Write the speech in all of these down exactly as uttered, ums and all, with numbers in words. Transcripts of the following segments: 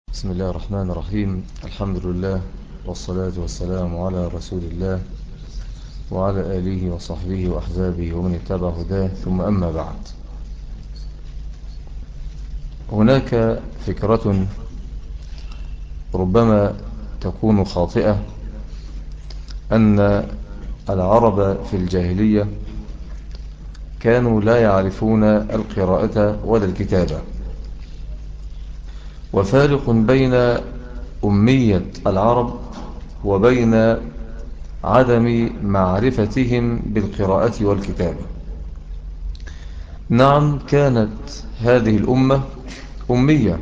بسم الله الرحمن الرحيم. الحمد لله والصلاة والسلام على رسول الله وعلى آله وصحبه وأحزابه ومن اتبع هداه، ثم أما بعد. هناك فكرة ربما تكون خاطئة، أن العرب في الجاهلية كانوا لا يعرفون القراءة ولا الكتابة، وفارق بين أمية العرب وبين عدم معرفتهم بالقراءة والكتابة. نعم، كانت هذه الأمة أمية،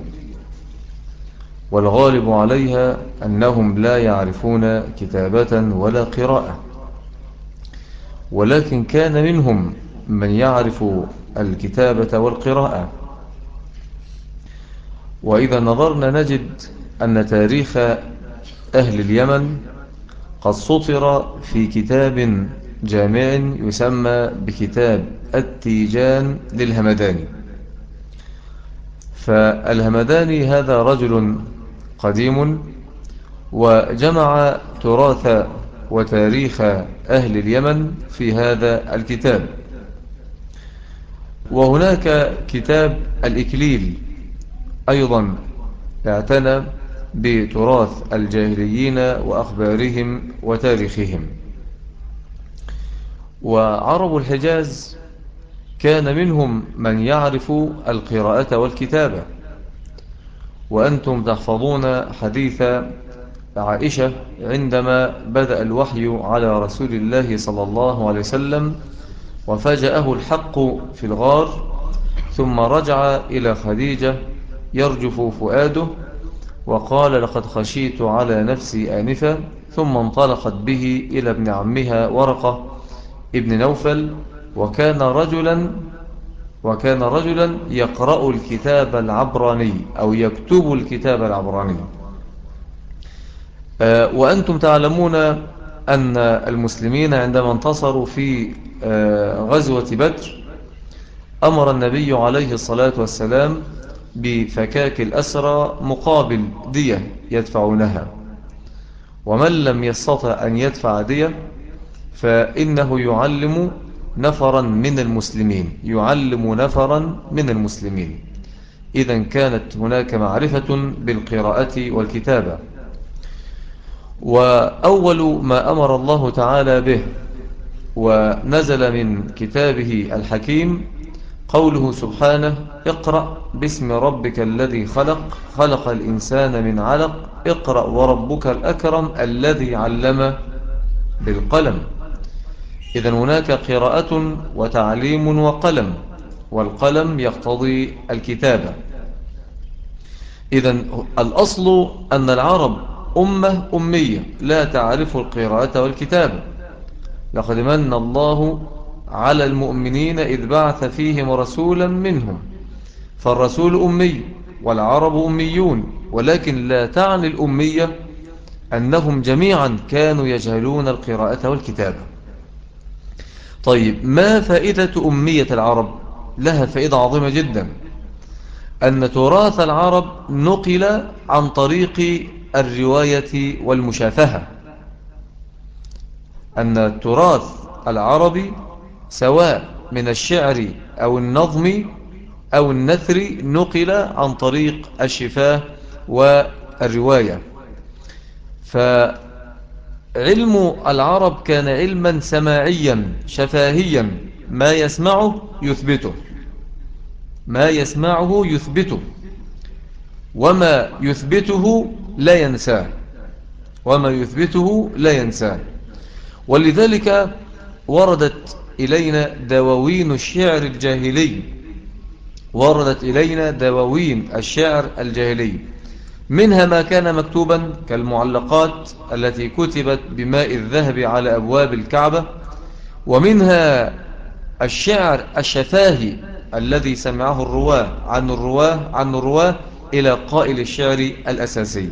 والغالب عليها أنهم لا يعرفون كتابة ولا قراءة، ولكن كان منهم من يعرف الكتابة والقراءة. وإذا نظرنا نجد أن تاريخ أهل اليمن قد سطر في كتاب جامع يسمى بكتاب التيجان للهمداني. فالهمداني هذا رجل قديم، وجمع تراث وتاريخ أهل اليمن في هذا الكتاب. وهناك كتاب الإكليل أيضا اعتنى بتراث الجاهليين وأخبارهم وتاريخهم. وعرب الحجاز كان منهم من يعرف القراءة والكتابة، وأنتم تحفظون حديث عائشة عندما بدأ الوحي على رسول الله صلى الله عليه وسلم وفجأه الحق في الغار، ثم رجع إلى خديجة يرجف فؤاده وقال: لقد خشيت على نفسي آنفا، ثم انطلقت به إلى ابن عمها ورقة ابن نوفل، وكان رجلا وكان رجلا يقرأ الكتاب العبراني أو يكتب الكتاب العبراني. وأنتم تعلمون أن المسلمين عندما انتصروا في غزوة بدر أمر النبي عليه الصلاة والسلام بفكاك الأسرى مقابل دية يدفعونها، ومن لم يستطع أن يدفع دية فإنه يعلم نفرا من المسلمين يعلم نفرا من المسلمين. إذن كانت هناك معرفة بالقراءة والكتابة. وأول ما أمر الله تعالى به ونزل من كتابه الحكيم قوله سبحانه: اقرأ باسم ربك الذي خلق خلق الإنسان من علق اقرأ وربك الأكرم الذي علم بالقلم. إذن هناك قراءة وتعليم وقلم، والقلم يقتضي الكتابة. إذن الأصل أن العرب أمة أمية لا تعرف القراءة والكتابة. لقد من الله على المؤمنين إذ بعث فيهم رسولا منهم. فالرسول أمي والعرب أميون، ولكن لا تعني الأمية أنهم جميعا كانوا يجهلون القراءة والكتابة. طيب، ما فائدة أمية العرب؟ لها فائدة عظيمة جدا، أن تراث العرب نقل عن طريق الرواية والمشافهة. أن التراث العربي سواء من الشعر أو النظم أو النثر نقل عن طريق الشفاه والرواية. فعلم العرب كان علما سماعيا شفاهيا، ما يسمعه يثبته ما يسمعه يثبته وما يثبته لا ينساه وما يثبته لا ينساه ولذلك وردت إلينا دواوين الشعر الجاهلي وردت إلينا دواوين الشعر الجاهلي منها ما كان مكتوبا كالمعلقات التي كتبت بماء الذهب على أبواب الكعبة، ومنها الشعر الشفاهي الذي سمعه الرواه عن الرواه عن الرواه إلى قائل الشعر الأساسي.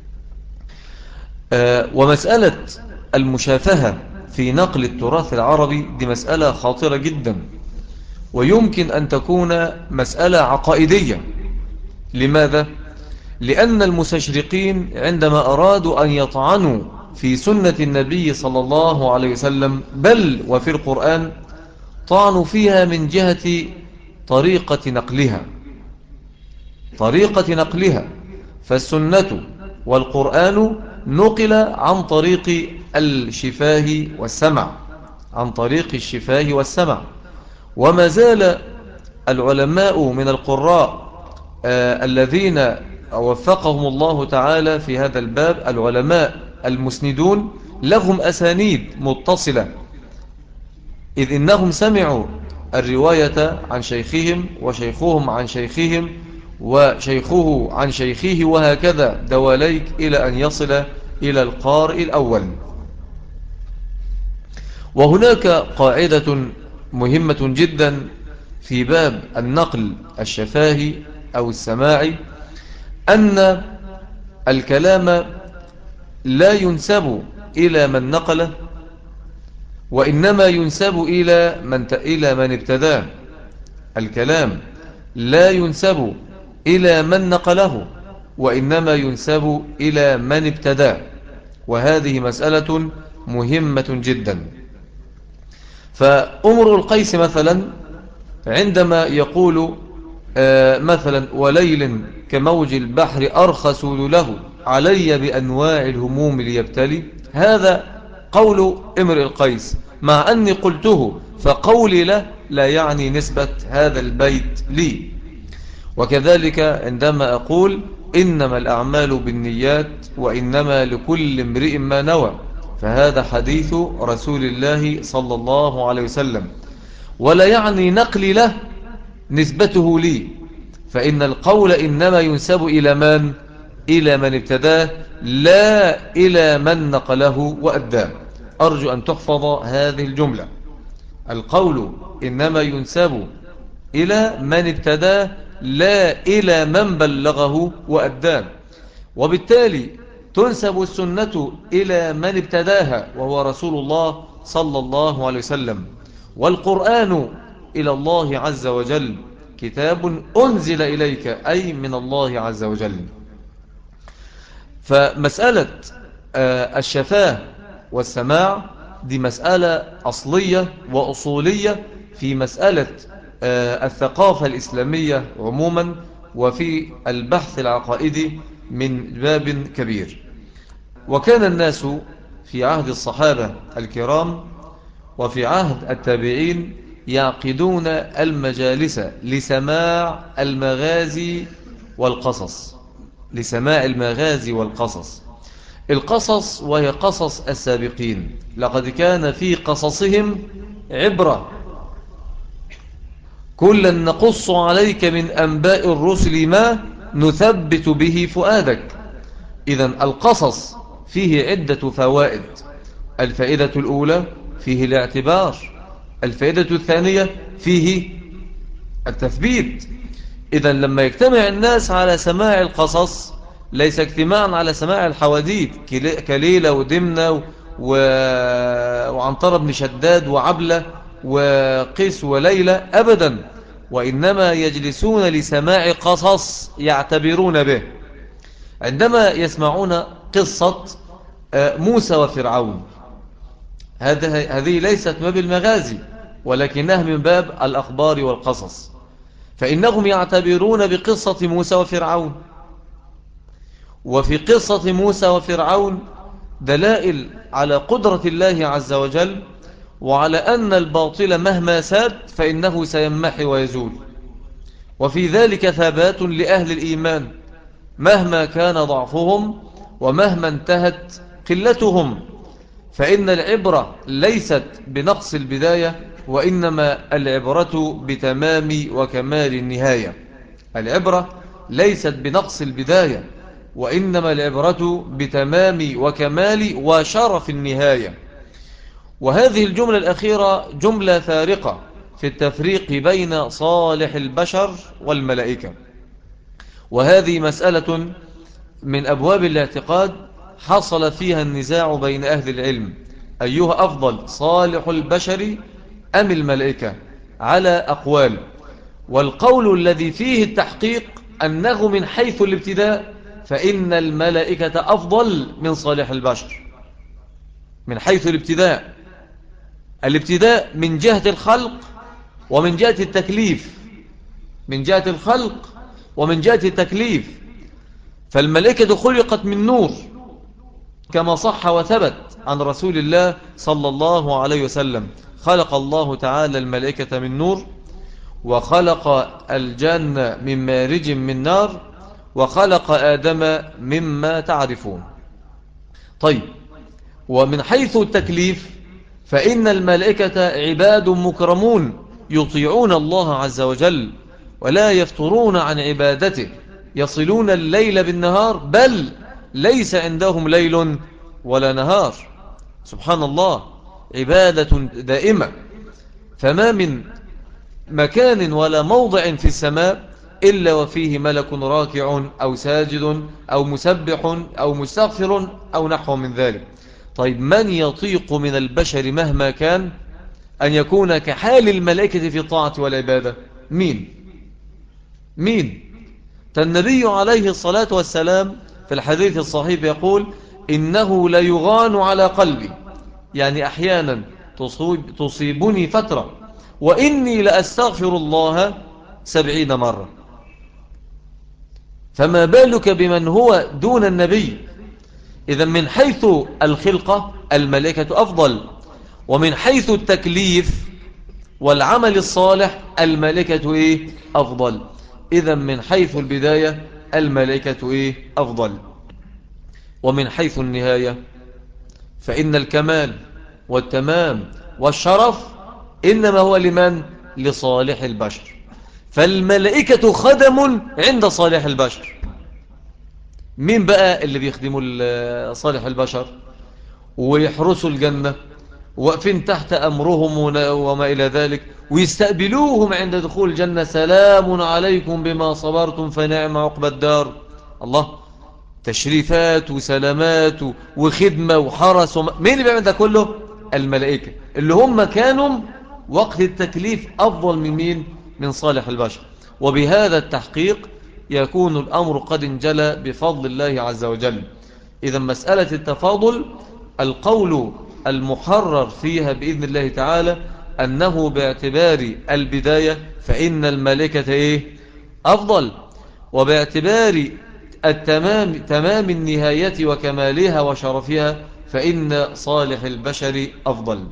آه ومسألة المشافهة في نقل التراث العربي دي مسألة خطيرة جدا، ويمكن أن تكون مسألة عقائدية. لماذا؟ لأن المستشرقين عندما أرادوا أن يطعنوا في سنة النبي صلى الله عليه وسلم بل وفي القرآن طعنوا فيها من جهة طريقة نقلها طريقة نقلها فالسنة والقرآن نقل عن طريق الشفاه والسمع عن طريق الشفاه والسمع وما زال العلماء من القراء آه الذين وفقهم الله تعالى في هذا الباب العلماء المسندون لهم أسانيد متصلة إذ إنهم سمعوا الرواية عن شيخهم وشيخهم عن شيخهم وشيخه عن شيخه وهكذا دواليك إلى أن يصل إلى القارئ الأول. وهناك قاعدة مهمة جدا في باب النقل الشفاهي أو السماعي أن الكلام لا ينسب إلى من نقله وإنما ينسب إلى من إلى من ابتداه. الكلام لا ينسب إلى من نقله وإنما ينسب إلى من ابتداه وهذه مسألة مهمة جدا. فأمر القيس مثلا عندما يقول آه مثلا وليل كموج البحر أرخص له علي بأنواع الهموم ليبتلي هذا قول امرئ القيس مع أني قلته فقولي له لا يعني نسبة هذا البيت لي. وكذلك عندما أقول إنما الأعمال بالنيات وإنما لكل امرئ ما نوى فهذا حديث رسول الله صلى الله عليه وسلم ولا يعني نقلي له نسبته لي فإن القول إنما ينسب إلى من؟ إلى من ابتداه لا إلى من نقله وأداه. أرجو أن تحفظ هذه الجملة القول إنما ينسب إلى من ابتداه لا إلى من بلغه وأداه وبالتالي تنسب السنة إلى من ابتداها وهو رسول الله صلى الله عليه وسلم والقرآن إلى الله عز وجل كتاب أنزل إليك أي من الله عز وجل. فمسألة الشفاه والسماع دي مسألة أصلية وأصولية في مسألة الثقافة الإسلامية عموما وفي البحث العقائدي من باب كبير. وكان الناس في عهد الصحابة الكرام وفي عهد التابعين يعقدون المجالس لسماع المغازي والقصص لسماع المغازي والقصص القصص وهي قصص السابقين لقد كان في قصصهم عبرة كلا نقص عليك من أنباء الرسل ما نثبت به فؤادك. إذن القصص فيه عدة فوائد. الفائدة الأولى فيه الاعتبار الفائدة الثانية فيه التثبيت. إذن لما يجتمع الناس على سماع القصص ليس اجتماعا على سماع الحواديت كليلة ودمنة و... وعنطرة بن شداد وعبلة وقيس وليلى أبدا وإنما يجلسون لسماع قصص يعتبرون به. عندما يسمعون قصة موسى وفرعون هذه ليست ما بالمغازي ولكنها من باب الأخبار والقصص فإنهم يعتبرون بقصة موسى وفرعون وفي قصة موسى وفرعون دلائل على قدرة الله عز وجل وعلى أن الباطل مهما ساد فإنه سيمحي ويزول وفي ذلك ثبات لأهل الإيمان مهما كان ضعفهم ومهما انتهت قلتهم فإن العبرة ليست بنقص البداية وإنما العبرة بتمام وكمال النهاية. العبرة ليست بنقص البداية وإنما العبرة بتمام وكمال وشرف النهاية. وهذه الجملة الأخيرة جملة فارقة في التفريق بين صالح البشر والملائكة وهذه مسألة من أبواب الاعتقاد حصل فيها النزاع بين أهل العلم أيها أفضل صالح البشر أم الملائكة على أقوال والقول الذي فيه التحقيق أنه من حيث الابتداء فإن الملائكة أفضل من صالح البشر من حيث الابتداء. الابتداء من جهة الخلق ومن جهة التكليف، من جهة الخلق ومن جهة التكليف. فالملائكة خلقت من نور كما صح وثبت عن رسول الله صلى الله عليه وسلم. خلق الله تعالى الملائكة من نور، وخلق الجنة من مارج من نار، وخلق آدم مما تعرفون. طيب، ومن حيث التكليف فإن الملائكة عباد مكرمون يطيعون الله عز وجل ولا يفترون عن عبادته، يصلون الليل بالنهار، بل ليس عندهم ليل ولا نهار. سبحان الله، عبادة دائمة. فما من مكان ولا موضع في السماء إلا وفيه ملك راكع أو ساجد أو مسبح أو مستغفر أو نحو من ذلك. طيب، من يطيق من البشر مهما كان أن يكون كحال الملائكة في الطاعة والعبادة؟ مين؟ مين؟ النبي عليه الصلاة والسلام في الحديث الصحيح يقول: إنه لا يغان على قلبي، يعني أحيانا تصيب تصيبني فترة وإني لأستغفر الله سبعين مرة. فما بالك بمن هو دون النبي؟ إذن من حيث الخلقة الملائكة أفضل، ومن حيث التكليف والعمل الصالح الملائكة إيه؟ أفضل. إذن من حيث البداية الملائكة إيه؟ أفضل. ومن حيث النهاية فإن الكمال والتمام والشرف إنما هو لمن؟ لصالح البشر. فالملائكة خدم عند صالح البشر. مين بقى اللي بيخدموا صالح البشر ويحرسوا الجنة وقفين تحت أمرهم وما إلى ذلك، ويستقبلوهم عند دخول الجنة: سلام عليكم بما صبرتم فنعم عقبى الدار. الله، تشريفات وسلامات وخدمة وحرس وم... مين اللي بيعمل ده كله؟ الملائكة، اللي هم كانوا وقت التكليف أفضل من مين؟ من صالح البشر. وبهذا التحقيق يكون الأمر قد انجلى بفضل الله عز وجل. إذا مسألة التفاضل القول المحرر فيها بإذن الله تعالى أنه باعتبار البداية فإن الملائكة إيه؟ أفضل، وباعتبار التمام تمام النهاية وكمالها وشرفها فإن صالح البشر أفضل.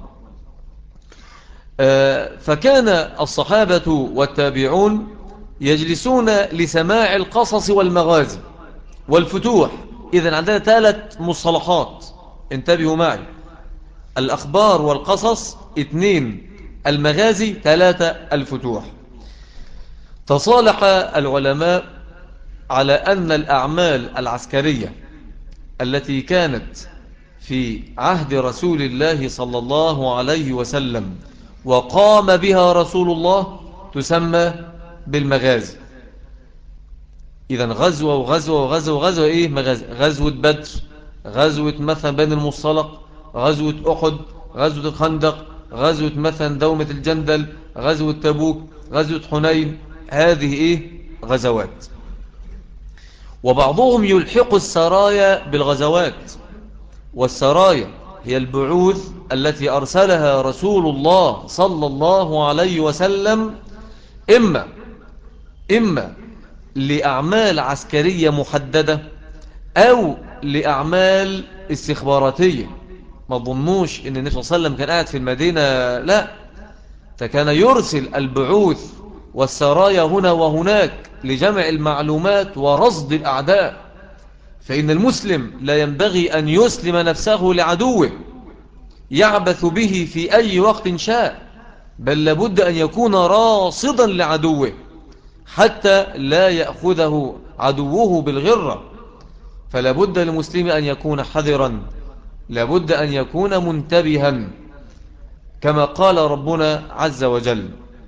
فكان الصحابة والتابعون يجلسون لسماع القصص والمغازي والفتوح. إذن عندنا ثلاث مصطلحات، انتبهوا معي: الأخبار والقصص اثنين، المغازي ثلاثة، الفتوح. تصالح العلماء على أن الأعمال العسكرية التي كانت في عهد رسول الله صلى الله عليه وسلم وقام بها رسول الله تسمى بالمغازي. إذن غزوة وغزوة وغزوة وغزوة إيه؟ مغازي. غزوة بدر، غزوة مثلا بني المصطلق، غزوة أحد، غزوة الخندق، غزوة مثلا دومة الجندل، غزوة تبوك، غزوة حنين. هذه إيه؟ غزوات. وبعضهم يلحق السرايا بالغزوات، والسرايا هي البعوث التي أرسلها رسول الله صلى الله عليه وسلم إما إما لأعمال عسكرية محددة أو لأعمال استخباراتية. ما ظنوش إن النبي صلى الله عليه وسلم كان قاعد في المدينة، لا، فكان يرسل البعوث والسرايا هنا وهناك لجمع المعلومات ورصد الأعداء. فإن المسلم لا ينبغي أن يسلم نفسه لعدوه يعبث به في أي وقت شاء، بل لابد أن يكون راصدا لعدوه حتى لا يأخذه عدوه بالغرة. فلابد للمسلم أن يكون حذرا، لابد أن يكون منتبها كما قال ربنا عز وجل.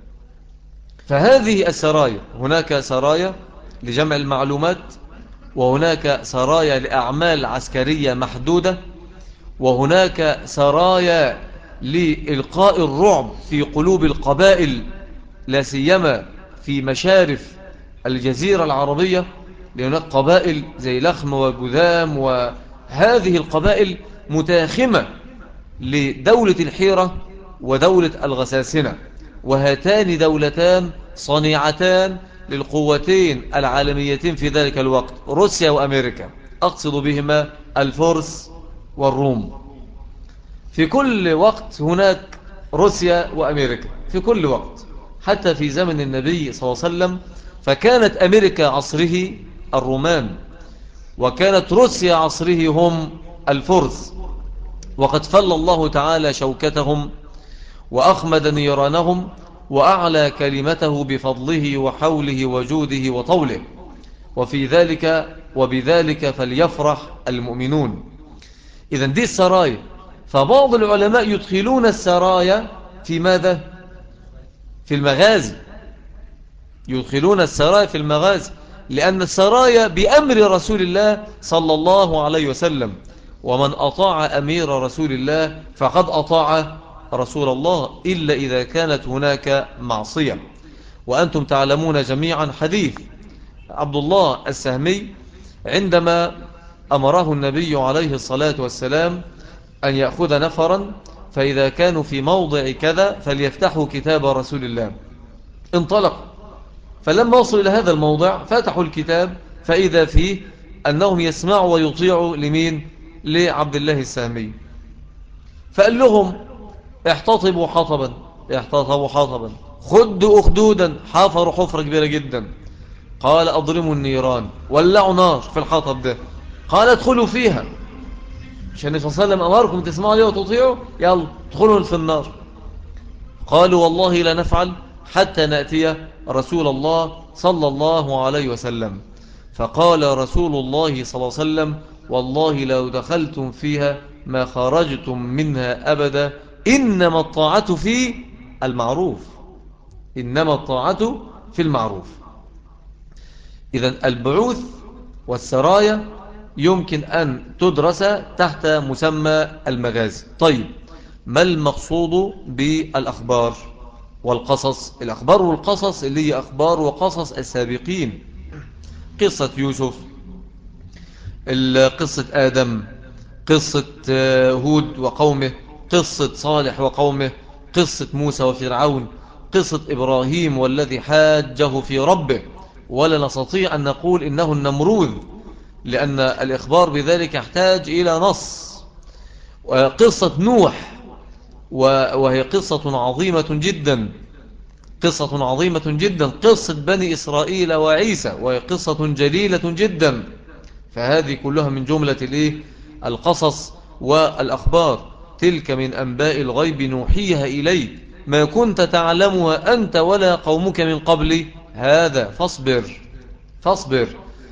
فهذه السرايا، هناك سرايا لجمع المعلومات، وهناك سرايا لأعمال عسكرية محدودة، وهناك سرايا لإلقاء الرعب في قلوب القبائل لا سيما في مشارف الجزيرة العربية. لأن هناك قبائل زي لخم وجذام، وهذه القبائل متاخمة لدولة الحيرة ودولة الغساسنة، وهاتان دولتان صنيعتان للقوتين العالميتين في ذلك الوقت، روسيا وأمريكا، أقصد بهما الفرس والروم. في كل وقت هناك روسيا وأمريكا، في كل وقت، حتى في زمن النبي صلى الله عليه وسلم فكانت أمريكا عصره الرومان، وكانت روسيا عصره هم الفرس، وقد فل الله تعالى شوكتهم وأخمد نيرانهم وأعلى كلمته بفضله وحوله وجوده وطوله، وفي ذلك وبذلك فليفرح المؤمنون. إذن دي السرايا. فبعض العلماء يدخلون السرايا في ماذا؟ في المغازي، يدخلون السرايا في المغازي، لأن السرايا بأمر رسول الله صلى الله عليه وسلم، ومن أطاع أمير رسول الله فقد أطاع رسول الله، إلا إذا كانت هناك معصية. وأنتم تعلمون جميعا حديث عبد الله السهمي عندما أمره النبي عليه الصلاة والسلام أن يأخذ نفرا، فإذا كانوا في موضع كذا فليفتحوا كتاب رسول الله. انطلق، فلما وصلوا إلى هذا الموضع فتحوا الكتاب فإذا فيه أنهم يسمعوا ويطيعوا لمين؟ لعبد الله السهمي. فقال لهم احتطبوا حطبا، احتطبوا حطبا، خدوا أخدودا، حفروا حفرة كبيرة جدا. قال أضرموا النيران، ولعوا نار في الحطب ده. قال ادخلوا فيها، عشان النبي صلى الله عليه وسلم أمركم تسمعوا ليه وتطيعوا، يلا ادخلوا في النار. قالوا والله لا نفعل حتى نأتي رسول الله صلى الله عليه وسلم. فقال رسول الله صلى الله عليه وسلم والله لو دخلتم فيها ما خرجتم منها أبدا، إنما الطاعة في المعروف، إنما الطاعة في المعروف. إذن البعوث والسرايا يمكن أن تدرس تحت مسمى المغازي. طيب، ما المقصود بالأخبار والقصص؟ الأخبار والقصص اللي هي أخبار وقصص السابقين، قصة يوسف، قصة آدم، قصة هود وقومه، قصة صالح وقومه، قصة موسى وفرعون، قصة إبراهيم والذي حاجه في ربه، ولا نستطيع أن نقول إنه النمروذ، لأن الإخبار بذلك يحتاج إلى نص. قصة نوح، وهي قصة عظيمة جدا، قصة عظيمة جدا، قصة بني إسرائيل وعيسى، وهي قصة جليلة جدا. فهذه كلها من جملة القصص والأخبار. تلك من أنباء الغيب نوحيها إليك ما كنت تعلمها أنت ولا قومك من قبل هذا فاصبر فاصبر.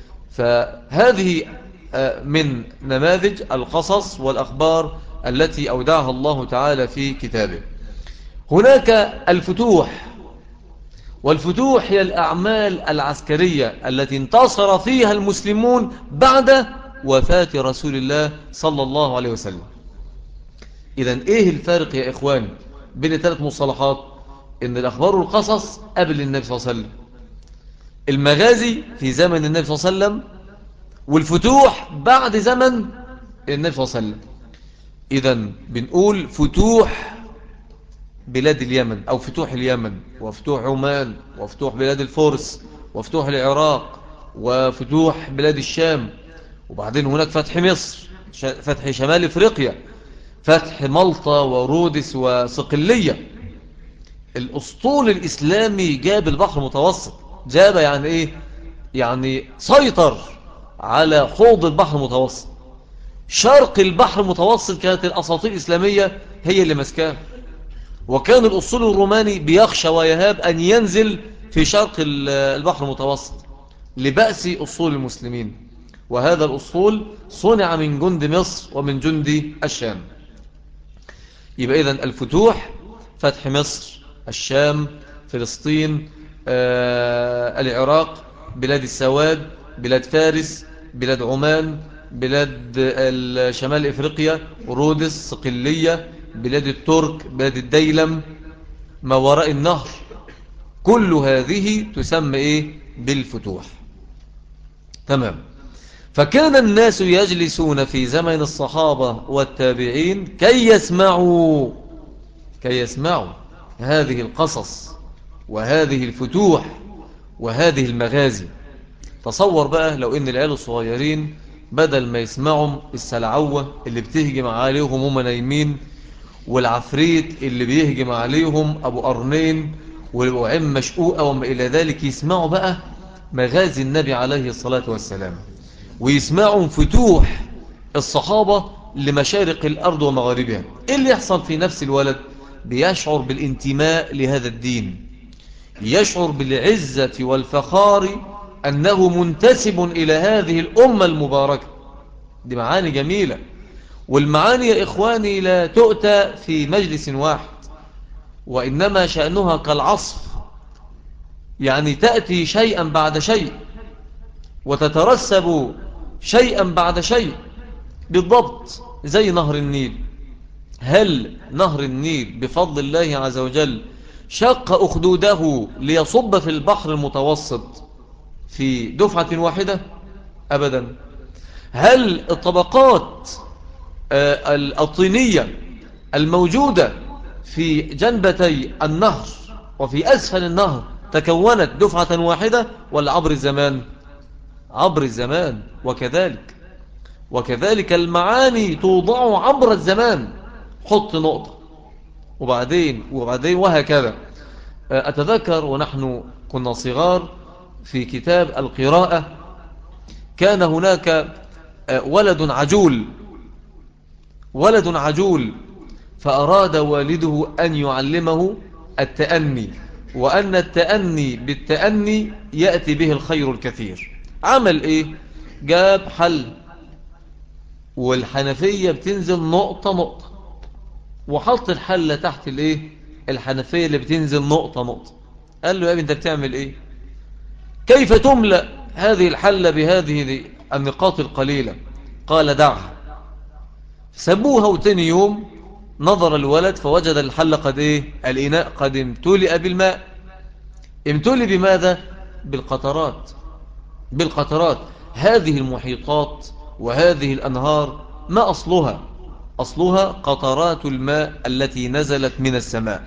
فهذه من نماذج القصص والأخبار التي أودعها الله تعالى في كتابه. هناك الفتوح، والفتوح هي الأعمال العسكرية التي انتصر فيها المسلمون بعد وفاة رسول الله صلى الله عليه وسلم. إذن إيه الفارق يا إخوان بين ثلاث مصطلحات؟ إن الأخبار والقصص قبل النبي صلى الله عليه وسلم، المغازي في زمن النبي صلى الله عليه وسلم، والفتوح بعد زمن النبي صلى الله عليه وسلم. إذن بنقول فتوح بلاد اليمن أو فتوح اليمن، وفتوح عمان، وفتوح بلاد الفرس، وفتوح العراق، وفتوح بلاد الشام، وبعدين هناك فتح مصر، فتح شمال إفريقيا، فتح مالطا ورودس وصقلية. الأسطول الإسلامي جاب البحر المتوسط، جاب يعني إيه؟ يعني سيطر على حوض البحر المتوسط. شرق البحر المتوسط كانت الأساطيل الإسلامية هي اللي مسكاه، وكان الأسطول الروماني بيخشى ويهاب أن ينزل في شرق البحر المتوسط لبأس أسطول المسلمين. وهذا الأسطول صنع من جند مصر ومن جند الشام. يبقى إذن الفتوح فتح مصر، الشام، فلسطين، آه، العراق، بلاد السواد، بلاد فارس، بلاد عمان، بلاد شمال إفريقيا، رودس، صقلية، بلاد الترك، بلاد الديلم، ما وراء النهر، كل هذه تسمى إيه؟ بالفتوح. تمام. فكان الناس يجلسون في زمن الصحابة والتابعين كي يسمعوا كي يسمعوا هذه القصص وهذه الفتوح وهذه المغازي. تصور بقى لو ان العيال الصغيرين بدل ما يسمعوا السلعوة اللي بتهجم عليهم هم نايمين، والعفريت اللي بيهجم عليهم ابو قرنين وعم مشقوقة وما الى ذلك، يسمعوا بقى مغازي النبي عليه الصلاة والسلام، ويسمعوا فتوح الصحابة لمشارق الأرض ومغاربها. إيه اللي يحصل في نفس الولد؟ بيشعر بالانتماء لهذا الدين، يشعر بالعزة والفخار أنه منتسب إلى هذه الأمة المباركة. دي معاني جميلة، والمعاني يا إخواني لا تؤتى في مجلس واحد، وإنما شأنها كالعصف، يعني تأتي شيئا بعد شيء وتترسب شيئا بعد شيء، بالضبط زي نهر النيل. هل نهر النيل بفضل الله عز وجل شق أخدوده ليصب في البحر المتوسط في دفعة واحدة؟ أبدا. هل الطبقات الطينية الموجودة في جنبتي النهر وفي أسفل النهر تكونت دفعة واحدة، ولا عبر الزمان؟ عبر الزمان. وكذلك وكذلك المعاني توضع عبر الزمان، حط نقطة وبعدين وبعدين وهكذا. أتذكر ونحن كنا صغار في كتاب القراءة كان هناك ولد عجول ولد عجول فأراد والده أن يعلمه التأني، وأن التأني بالتأني يأتي به الخير الكثير. عمل إيه؟ جاب حل والحنفية بتنزل نقطة نقطة، وحط الحلة تحت الإيه؟ الحنفية اللي بتنزل نقطة نقطة. قال له يا ابني أنت بتعمل إيه؟ كيف تملأ هذه الحلة بهذه النقاط القليلة؟ قال دعها. سبوها، وتاني يوم نظر الولد فوجد الحلة قد إيه؟ الإناء قد امتلئ بالماء. امتلئ بماذا؟ بالقطرات بالقطرات. هذه المحيطات وهذه الأنهار ما أصلها؟ أصلها قطرات الماء التي نزلت من السماء.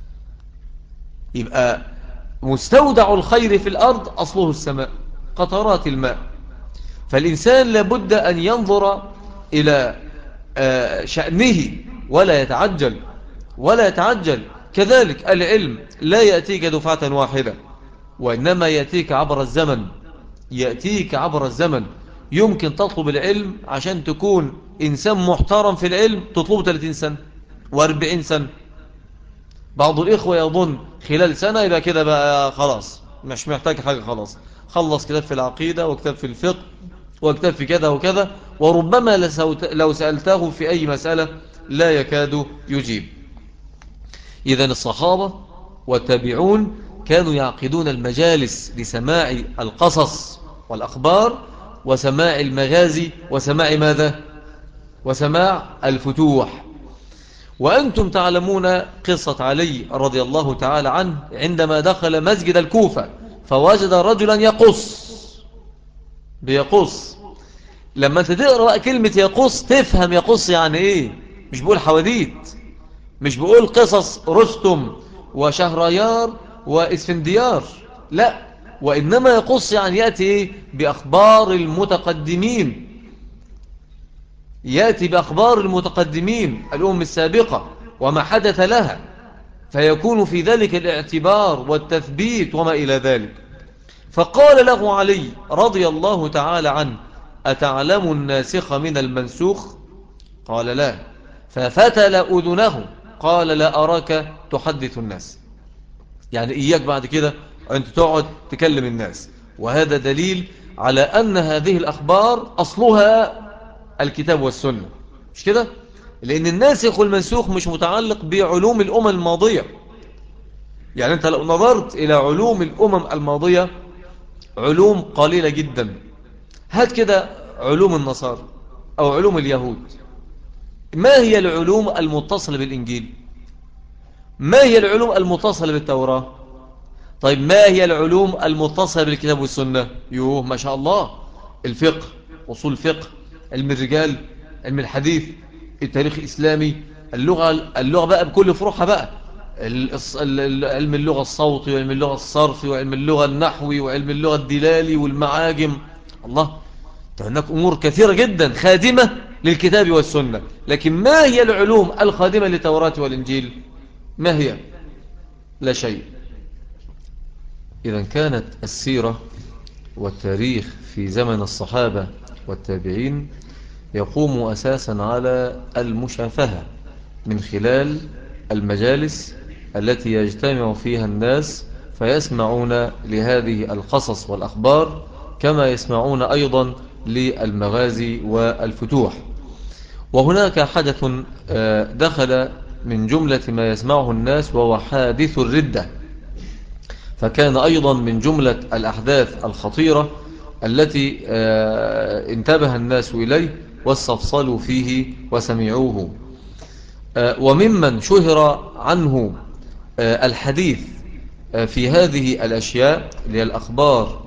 يبقى مستودع الخير في الأرض أصله السماء، قطرات الماء. فالإنسان لابد أن ينظر إلى شأنه ولا يتعجل ولا يتعجل. كذلك العلم لا يأتيك دفعة واحدة، وإنما يأتيك عبر الزمن يأتيك عبر الزمن. يمكن تطلب العلم عشان تكون إنسان محترم في العلم تطلبه ثلاثين سنة وأربعين سنة. بعض الإخوة يظن خلال سنة يبقى كده بقى خلاص مش محتاج حاجة، خلاص خلص كتاب في العقيدة وكتاب في الفقه وكتاب في كذا وكذا، وربما لو سألته في أي مسألة لا يكاد يجيب. إذن الصحابة والتابعون كانوا يعقدون المجالس لسماع القصص والأخبار وسماع المغازي وسماع ماذا؟ وسماع الفتوح. وأنتم تعلمون قصة علي رضي الله تعالى عنه عندما دخل مسجد الكوفة فوجد رجلا يقص بيقص. لما انت تقرأ كلمة يقص تفهم يقص يعني ايه. مش بقول حواديت، مش بقول قصص رستم وشهريار وإسفنديار، لا، وإنما يقص يعني يأتي إيه؟ بأخبار المتقدمين، يأتي بأخبار المتقدمين الأمم السابقة وما حدث لها، فيكون في ذلك الاعتبار والتثبيت وما إلى ذلك. فقال له علي رضي الله تعالى عنه أتعلم الناسخ من المنسوخ؟ قال لا. ففتل أذنه قال لا أراك تحدث الناس، يعني إياك بعد كده أنت تقعد تكلم الناس. وهذا دليل على أن هذه الأخبار أصلها الكتاب والسنة، مش كده؟ لأن الناسخ والمنسوخ مش متعلق بعلوم الأمم الماضية. يعني أنت لو نظرت إلى علوم الأمم الماضية علوم قليلة جدا. هات كده علوم النصارى أو علوم اليهود، ما هي العلوم المتصلة بالإنجيل؟ ما هي العلوم المتصلة بالتوراة؟ طيب ما هي العلوم المتصلة بالكتاب والسنة؟ يوه ما شاء الله، الفقه، أصول الفقه، علم الرجال، علم الحديث، التاريخ الإسلامي، اللغة اللغة بقى بكل فروعها بقى، علم اللغة الصوتي وعلم اللغة الصرفي وعلم اللغة النحوي وعلم اللغة الدلالي والمعاجم. الله، هناك أمور كثيرة جدا خادمة للكتاب والسنة. لكن ما هي العلوم الخادمة للتوراة والإنجيل؟ ما هي؟ لا شيء. إذا كانت السيرة والتاريخ في زمن الصحابة والتابعين يقوم أساسا على المشافهة من خلال المجالس التي يجتمع فيها الناس فيسمعون لهذه القصص والأخبار، كما يسمعون أيضا للمغازي والفتوح. وهناك حدث دخل من جملة ما يسمعه الناس وهو حادث الردة، فكان أيضا من جملة الأحداث الخطيرة التي انتبه الناس إليه واستفصلوا فيه وسمعوه. وممن شهر عنه الحديث في هذه الأشياء اللي هي الأخبار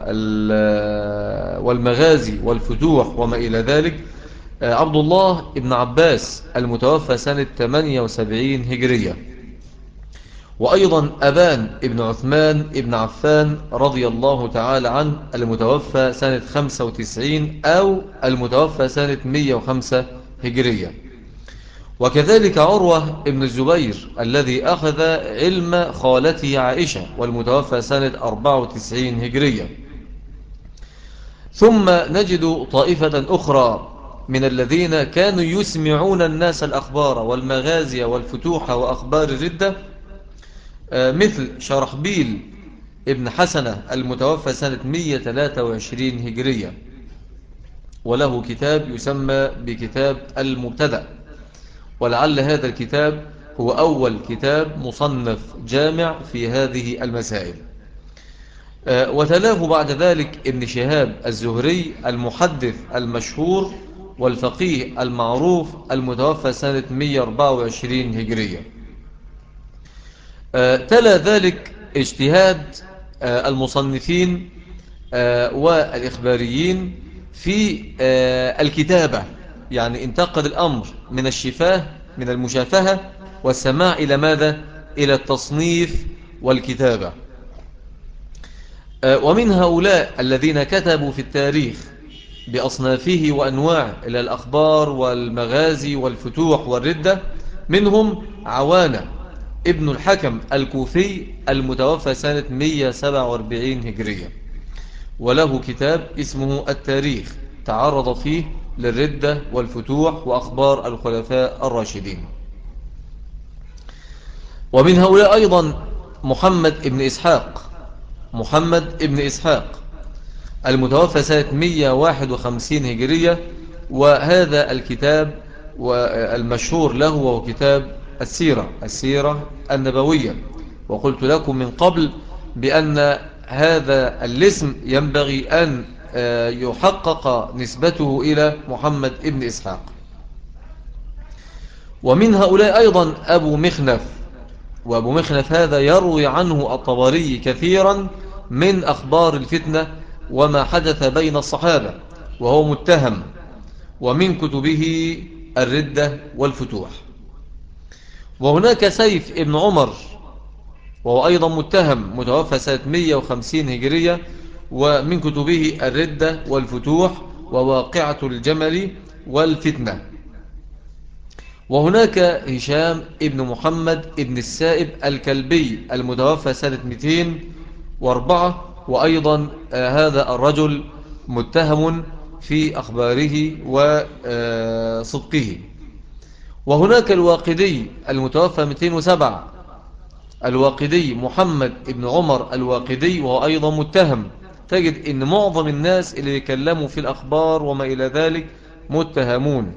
والمغازي والفتوح وما إلى ذلك عبد الله بن عباس المتوفى سنة ثمانية وسبعين هجرية، وأيضا أبان بن عثمان بن عفان رضي الله تعالى عنه المتوفى سنة خمسة وتسعين أو المتوفى سنة مئة وخمسة هجرية. وكذلك عروة بن الزبير الذي أخذ علم خالته عائشة والمتوفى سنة أربعة وتسعين هجرية. ثم نجد طائفة أخرى من الذين كانوا يسمعون الناس الأخبار والمغازي والفتوح وأخبار الردة، مثل شرحبيل ابن حسنة المتوفى سنة مئة وثلاثة وعشرين هجرية، وله كتاب يسمى بكتاب المبتدأ، ولعل هذا الكتاب هو أول كتاب مصنف جامع في هذه المسائل. وتلاه بعد ذلك ابن شهاب الزهري المحدث المشهور والفقيه المعروف المتوفى سنة مئة وأربعة وعشرين هجرية. تلا ذلك اجتهاد المصنفين والإخباريين في الكتابة، يعني انتقل الأمر من الشفاه من المشافهة والسماع إلى ماذا؟ إلى التصنيف والكتابة. ومن هؤلاء الذين كتبوا في التاريخ بأصنافه وأنواع إلى الأخبار والمغازي والفتوح والردة منهم عوانة ابن الحكم الكوفي المتوفى سنة مئة وسبعة وأربعين هجرية، وله كتاب اسمه التاريخ تعرض فيه للردة والفتوح وأخبار الخلفاء الراشدين. ومن هؤلاء أيضا محمد ابن إسحاق محمد ابن إسحاق المتوفى سنة مئة وواحد وخمسين هجرية، وهذا الكتاب والمشهور له وهو كتاب السيرة السيرة النبوية. وقلت لكم من قبل بأن هذا الاسم ينبغي أن يحقق نسبته إلى محمد ابن إسحاق. ومن هؤلاء أيضا أبو مخنف، وأبو مخنف هذا يروي عنه الطبري كثيرا من أخبار الفتنة وما حدث بين الصحابة، وهو متهم، ومن كتبه الردة والفتوح. وهناك سيف ابن عمر وهو أيضا متهم متوفى سنة مئة وخمسين هجرية، ومن كتبه الردة والفتوح وواقعة الجمل والفتنة. وهناك هشام ابن محمد ابن السائب الكلبي المتوفى سنة مئتين وأربعة، وأيضا هذا الرجل متهم في أخباره وصدقه. وهناك الواقدي المتوفى مئتين وسبعة، الواقدي محمد ابن عمر الواقدي، وهو أيضا متهم. تجد أن معظم الناس اللي يكلموا في الأخبار وما إلى ذلك متهمون.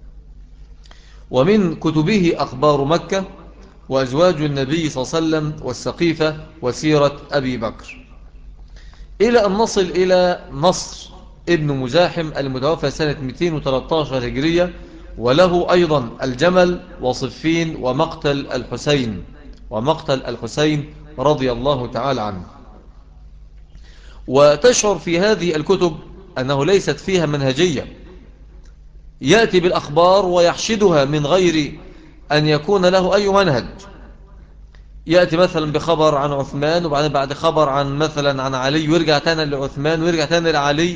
ومن كتبه أخبار مكة وأزواج النبي صلى الله عليه وسلم والسقيفة وسيرة أبي بكر، إلى أن نصل إلى نصر ابن مزاحم المتوفى سنة مئتين وثلاثة عشر هجرية، وله أيضا الجمل وصفين ومقتل الحسين ومقتل الحسين رضي الله تعالى عنه. وتشعر في هذه الكتب أنه ليست فيها منهجية، يأتي بالأخبار ويحشدها من غير أن يكون له أي منهج. يأتي مثلا بخبر عن عثمان، وبعدين بعد خبر عن مثلا عن علي، ويرجع تاني لعثمان، ويرجع تاني لعلي.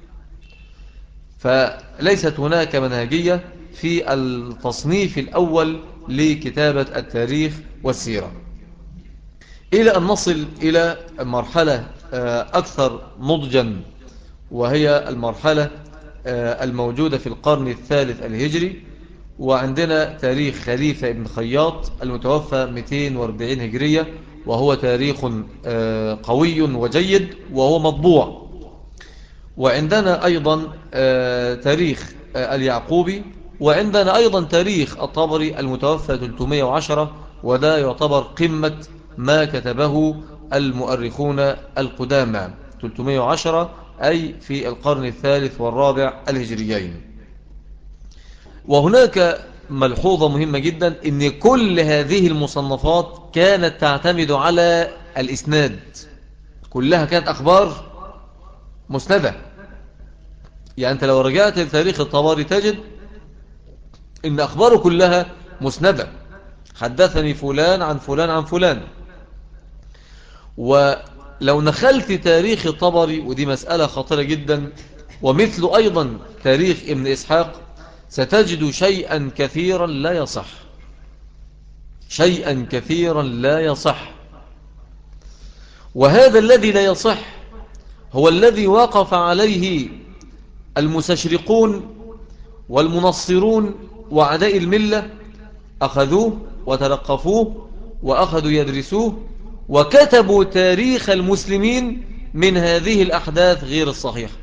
فليست هناك منهجية في التصنيف الأول لكتابة التاريخ والسيرة، إلى أن نصل إلى مرحلة أكثر نضجا، وهي المرحلة الموجودة في القرن الثالث الهجري. وعندنا تاريخ خليفة ابن خياط المتوفى مئتين وأربعين هجرية، وهو تاريخ قوي وجيد وهو مطبوع. وعندنا أيضا تاريخ اليعقوبي، وعندنا أيضا تاريخ الطبري المتوفى ثلاثمائة وعشرة، وده يعتبر قمة ما كتبه المؤرخون القدامى، ثلاثمائة وعشرة أي في القرن الثالث والرابع الهجريين. وهناك ملحوظة مهمة جدا، ان كل هذه المصنفات كانت تعتمد على الإسناد، كلها كانت أخبار مسندة. يعني أنت لو رجعت لتاريخ الطبري تجد ان أخباره كلها مسندة، حدثني فلان عن فلان عن فلان. ولو نخلت تاريخ الطبري، ودي مسألة خطيرة جدا، ومثل أيضا تاريخ ابن إسحاق، ستجد شيئا كثيرا لا يصح، شيئا كثيرا لا يصح. وهذا الذي لا يصح هو الذي وقف عليه المستشرقون والمنصرون وأعداء الملة، أخذوه وتلقفوه وأخذوا يدرسوه، وكتبوا تاريخ المسلمين من هذه الأحداث غير الصحيحة.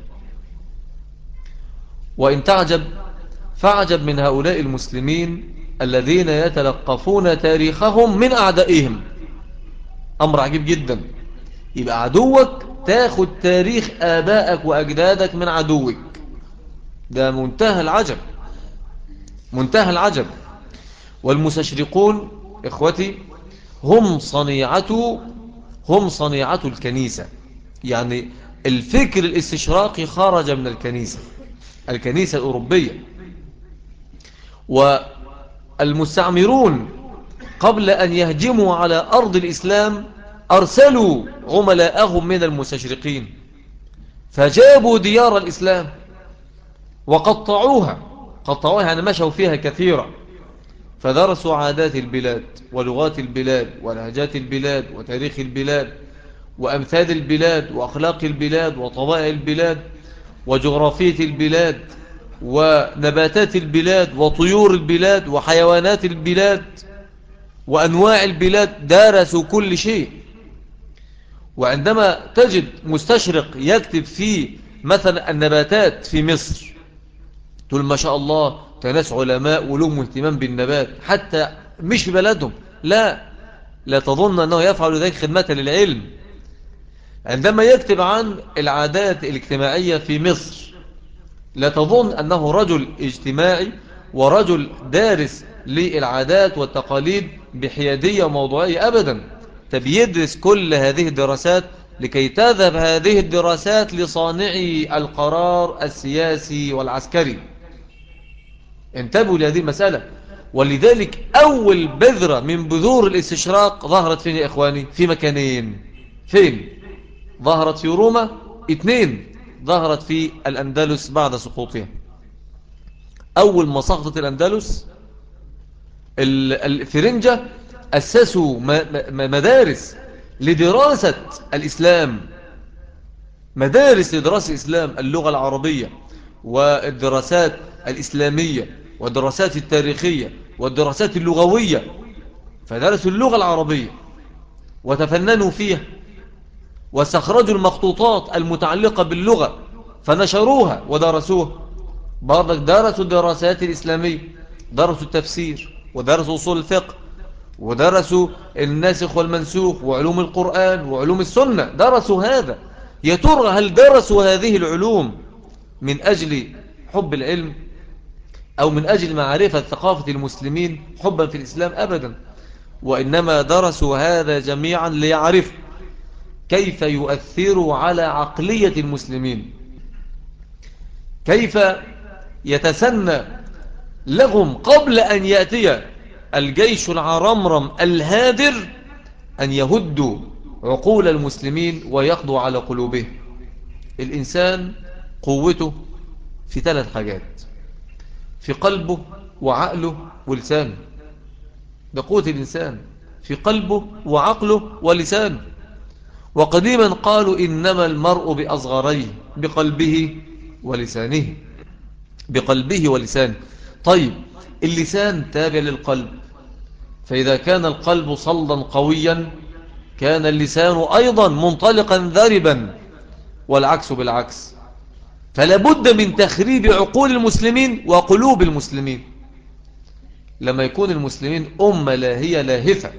وإن تعجب فاعجب من هؤلاء المسلمين الذين يتلقفون تاريخهم من أعدائهم. أمر عجيب جدا، يبقى عدوك تاخد تاريخ آبائك وأجدادك من عدوك، ده منتهى العجب، منتهى العجب. والمستشرقون إخوتي هم صنيعة هم صنيعة الكنيسة، يعني الفكر الاستشراقي خرج من الكنيسة، الكنيسة الأوروبية. والمستعمرون قبل أن يهجموا على أرض الإسلام أرسلوا عملاءهم من المستشرقين، فجابوا ديار الإسلام وقطعوها، قطعوها يعني مشوا فيها كثيرا، فدرسوا عادات البلاد ولغات البلاد ولهجات البلاد وتاريخ البلاد وأمثال البلاد وأخلاق البلاد وطبائع البلاد وجغرافية البلاد ونباتات البلاد وطيور البلاد وحيوانات البلاد وأنواع البلاد، درسوا كل شيء. وعندما تجد مستشرق يكتب في مثلا النباتات في مصر، تقول ما شاء الله ناس علماء ولهم اهتمام بالنبات، حتى مش في بلدهم، لا لا تظن أنه يفعل ذلك خدمة للعلم. عندما يكتب عن العادات الاجتماعية في مصر، لا تظن أنه رجل اجتماعي ورجل دارس للعادات والتقاليد بحيادية وموضوعية أبدا، تبيدرس كل هذه الدراسات لكي تذهب هذه الدراسات لصانعي القرار السياسي والعسكري. انتبهوا لهذه المسألة. ولذلك أول بذرة من بذور الاستشراق ظهرت فين يا إخواني؟ في مكانين. فين؟ ظهرت في روما. اثنين، ظهرت في الأندلس بعد سقوطها. أول ما سقطت الأندلس الفرنجة أسسوا مدارس لدراسة الإسلام، مدارس لدراسة الإسلام، اللغة العربية والدراسات الإسلامية والدراسات التاريخية والدراسات اللغوية، فدرسوا اللغة العربية وتفننوا فيها، واستخرجوا المخطوطات المتعلقة باللغة فنشروها ودرسوها. برضك درسوا الدراسات الإسلامية، درسوا التفسير ودرسوا أصول الفقه ودرسوا الناسخ والمنسوخ وعلوم القرآن وعلوم السنة، درسوا هذا. يا ترى هل درسوا هذه العلوم من أجل حب العلم أو من أجل معرفة ثقافة المسلمين حبا في الإسلام؟ أبدا، وإنما درسوا هذا جميعا ليعرفوا كيف يؤثروا على عقلية المسلمين. كيف يتسنى لهم قبل أن يأتي الجيش العرمرم الهادر أن يهدوا عقول المسلمين ويقضوا على قلوبهم. الإنسان قوته في ثلاث حاجات: في قلبه وعقله ولسانه. ده قوة الإنسان في قلبه وعقله ولسانه. وقديما قالوا إنما المرء بأصغريه، بقلبه ولسانه، بقلبه ولسانه. طيب اللسان تابع للقلب، فإذا كان القلب صلدا قويا كان اللسان أيضا منطلقا ذربا، والعكس بالعكس. فلا بد من تخريب عقول المسلمين وقلوب المسلمين. لما يكون المسلمين أمة لاهية لاهفة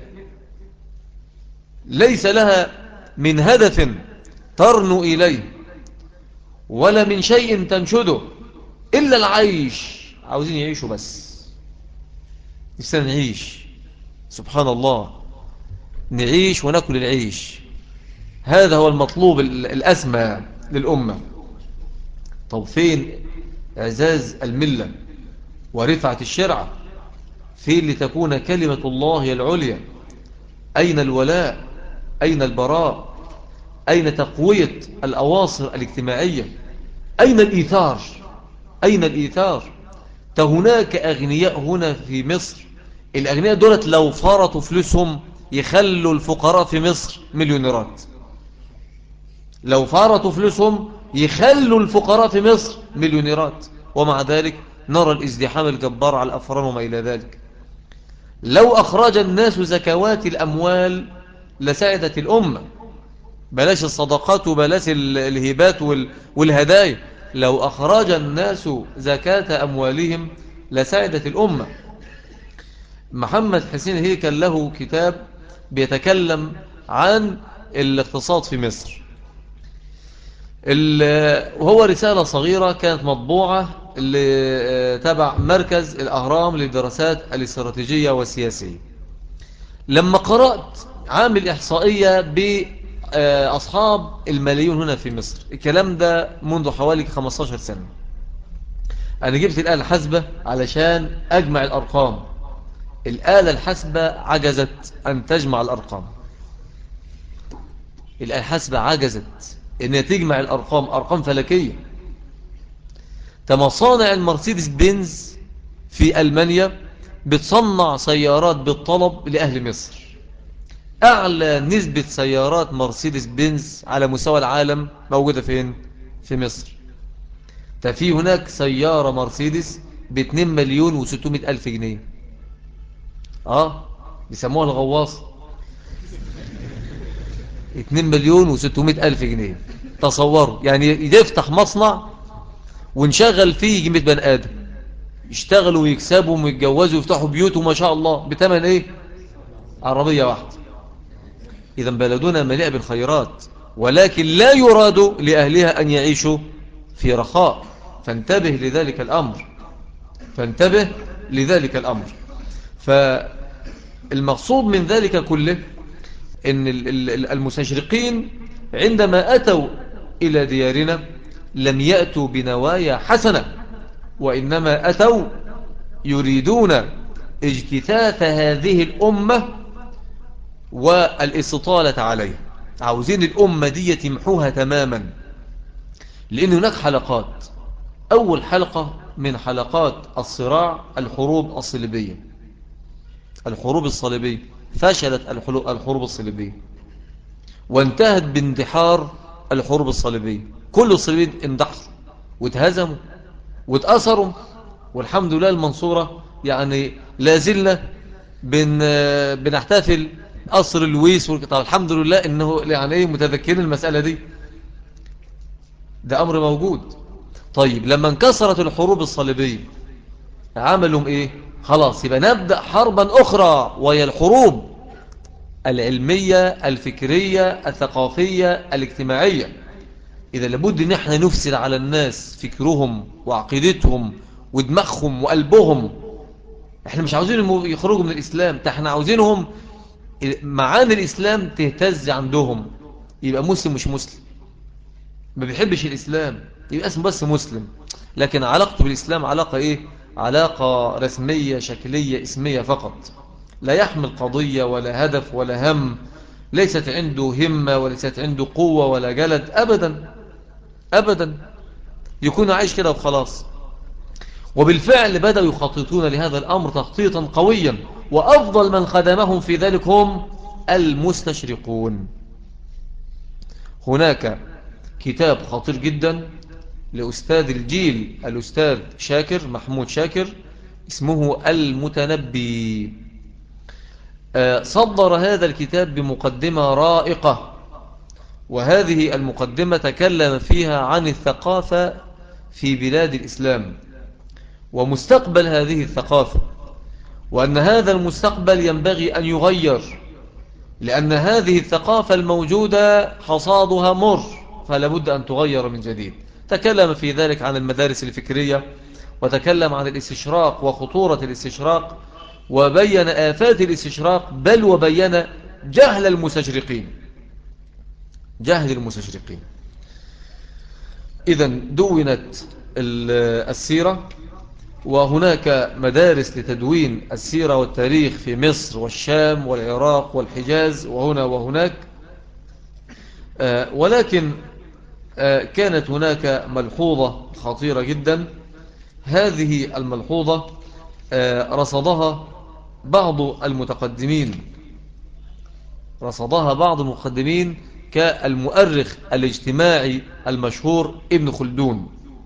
ليس لها من هدف ترنو إليه ولا من شيء تنشده إلا العيش، عاوزين يعيشوا بس، نفسنا نعيش. سبحان الله، نعيش ونأكل العيش، هذا هو المطلوب الأسمى للأمة. طب فين إعزاز الملة ورفعة الشرعة؟ فين لتكون كلمة الله هي العليا؟ أين الولاء؟ أين البراء؟ أين تقوية الأواصر الاجتماعية؟ أين الإيثار؟ أين الإيثار؟ هناك أغنياء هنا في مصر، الأغنياء دولت لو فرطوا فلوسهم يخلوا الفقراء في مصر مليونيرات. لو فرطوا فلوسهم يخلوا الفقراء في مصر مليونيرات، ومع ذلك نرى الازدحام الجبار على الأفران وما إلى ذلك. لو أخرج الناس زكوات الأموال لساعدت الأمة، بلاش الصدقات وبلاش الهبات والهدايا، لو أخرج الناس زكاة أموالهم لساعدت الأمة. محمد حسين هيكل له كتاب بيتكلم عن الاقتصاد في مصر، وهو رسالة صغيرة كانت مطبوعة اللي تبع مركز الأهرام للدراسات الاستراتيجية والسياسية. لما قرأت عامل إحصائية بأصحاب الملايين هنا في مصر، الكلام ده منذ حوالي خمسة عشر سنة، أنا جبت الآلة الحاسبة علشان أجمع الأرقام. الآلة الحاسبة عجزت أن تجمع الأرقام، الآلة الحاسبة عجزت أن تجمع الأرقام، أرقام فلكية. مصانع المرسيدس بنز في ألمانيا بتصنع سيارات بالطلب لأهل مصر. أعلى نسبة سيارات مرسيدس بنز على مستوى العالم موجودة فين؟ في مصر. ففي هناك سيارة مرسيدس باتنين مليون وستمائة ألف جنيه، اه بيسموها الغواصة، اتنين مليون وستمائة ألف جنيه. تصوروا يعني يفتح مصنع ونشغل فيه يجي مية بني آدم يشتغلوا ويكسبوا ويتجوزوا ويفتحوا بيوت وما شاء الله بثمن ايه؟ عربية واحدة. إذا بلدنا مليئة بالخيرات، ولكن لا يراد لأهلها أن يعيشوا في رخاء. فانتبه لذلك الأمر، فانتبه لذلك الأمر. فالمقصود من ذلك كله أن المستشرقين عندما أتوا إلى ديارنا لم يأتوا بنوايا حسنة، وإنما أتوا يريدون اجتثاث هذه الأمة والاستطالة عليها. عاوزين الأمة دي يمحوها تماما، لأن هناك حلقات. أول حلقة من حلقات الصراع الحروب الصليبية، الحروب الصليبية فشلت الحروب الصليبية وانتهت باندحار الحروب الصليبية. كل الصليبيين اندحروا واتهزموا واتأثروا، والحمد لله المنصورة يعني لازلنا بن بنحتفل قصر لويس. طب الحمد لله انه يعني ايه متذكرين المسألة دي، ده امر موجود. طيب لما انكسرت الحروب الصليبية عملوا ايه؟ خلاص يبقى نبدأ حربا اخرى، وهي الحروب العلمية الفكرية الثقافية الاجتماعية. إذا لابد ان احنا نفسد على الناس فكرهم وعقيدتهم ودماغهم وقلبهم. احنا مش عاوزينهم يخرجوا من الإسلام، احنا عاوزينهم معاني الإسلام تهتز عندهم، يبقى مسلم مش مسلم، ما بيحبش الإسلام يبقى اسمه بس مسلم. لكن علاقته بالإسلام علاقة إيه؟ علاقة رسمية شكلية اسمية فقط، لا يحمل قضية ولا هدف ولا هم، ليست عنده همة وليست عنده قوة ولا جلد أبدا أبدا، يكون عايش كده وخلاص. وبالفعل بدأوا يخططون لهذا الأمر تخطيطا قويا، وأفضل من خدمهم في ذلك هم المستشرقون. هناك كتاب خطير جدا لأستاذ الجيل الأستاذ شاكر محمود شاكر اسمه المتنبي، صدر هذا الكتاب بمقدمة رائقة، وهذه المقدمة تكلم فيها عن الثقافة في بلاد الإسلام ومستقبل هذه الثقافة، وأن هذا المستقبل ينبغي أن يغير، لأن هذه الثقافة الموجودة حصادها مر، فلا بد أن تغير من جديد. تكلم في ذلك عن المدارس الفكرية، وتكلم عن الاستشراق وخطورة الاستشراق، وبين آفات الاستشراق، بل وبين جهل المستشرقين جهل المستشرقين. إذن دونت السيرة، وهناك مدارس لتدوين السيرة والتاريخ في مصر والشام والعراق والحجاز وهنا وهناك، ولكن كانت هناك ملحوظة خطيرة جدا. هذه الملحوظة رصدها بعض المتقدمين رصدها بعض المقدمين كالمؤرخ الاجتماعي المشهور ابن خلدون.